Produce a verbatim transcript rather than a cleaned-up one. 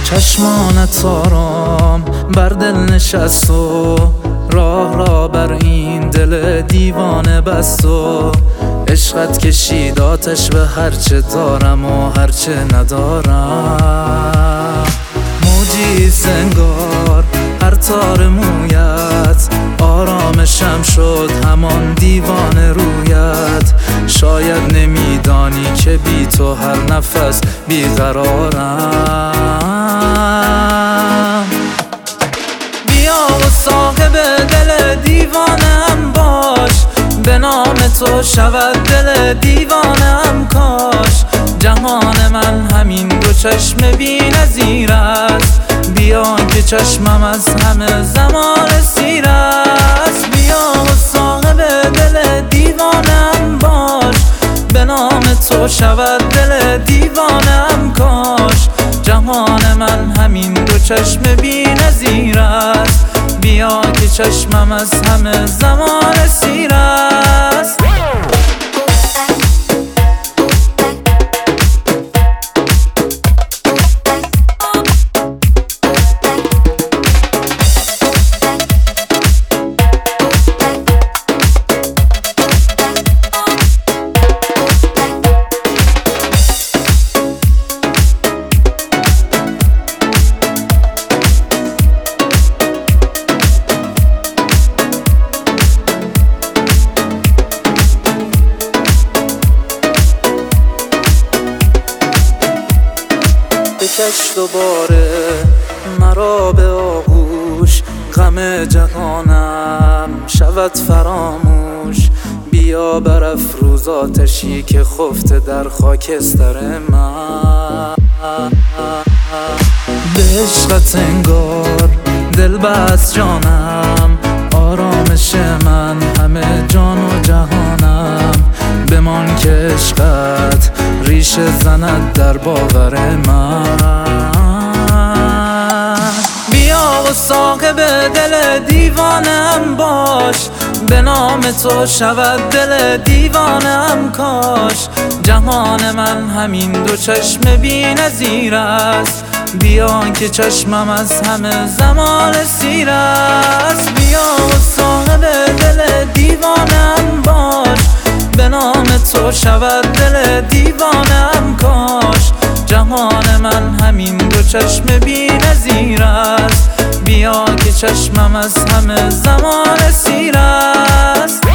چشمانت آرام بر دل نشست و راه را بر این دل دیوانه بست و عشقت کشید آتش به هرچه دارم و هرچه ندارم. موجی سنگار هر تار مویت، آرامشم شد همان دیوانه رویت. شاید نمیدانی که بی تو هر نفس بیقرارم. بیا و صاحب دل دیوانم باش، به نام تو شود دل دیوانم کاش. جهان من همین دو چشم بی نظیر است، بیا که چشمم از همه زمان سیر است. بیا و صاحب دل دیوانم باش، به نام تو شود دل دیوانم کاش. جهان من همین دو چشم بی نظیر است، بیا که چشمم از همه زمان سیر است. بکش دوباره مرا به آغوش، غم جهانم شود فراموش. بیا برافروز آتشی که خفته در خاکستر من. به عشقت انگار دل بست جانم، آرامش من همه جان و جهانم. بمان که عشقت ریشه زند در باور من. بیا و صاحب دل دیوانم باش، به نام تو شود دل دیوانم کاش. جهان من همین دو چشم بی نظیر است، بیا که چشمم از همه زمان سیر است. بیا و صاحب دل دیوانم باش، به نام تو شود دل دیوانم کاش. جهان من همین دو چشم بی نظیر است، بیا که چشمم از همه زمان سیر است.